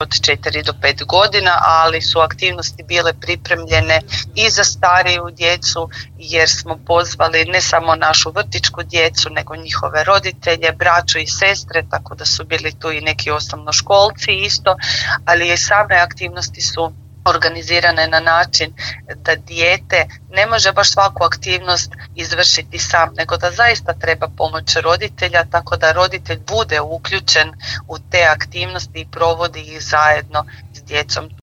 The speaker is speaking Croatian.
od 4 do 5 godina, ali su aktivnosti bile pripremljene i za stariju djecu, jer smo pozvali ne samo našu vrtićku djecu, nego njihove roditelje, braću i sestre, tako da su bili tu i neki osnovnoškolci isto, ali i same aktivnosti su organizirane na način da dijete ne može baš svaku aktivnost izvršiti sam, nego da zaista treba pomoć roditelja, tako da roditelj bude uključen u te aktivnosti i provodi ih zajedno s djecom.